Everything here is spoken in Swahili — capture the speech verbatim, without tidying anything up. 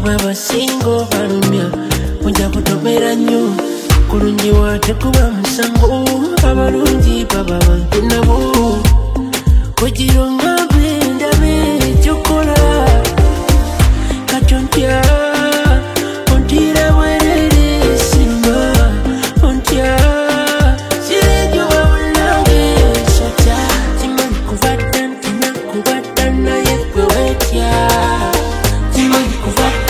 baba singo barumya Munja kutobera nyo Kulungi wate kuba musango Abalungi baba bantinabo Kujiro ngabe ndabe chokola Kachontia Ontira werere sima Ontia Sirejo wawanage Sotia Timani kuvatan, tina kuvatan Na yekwe wetia Timani kuvatan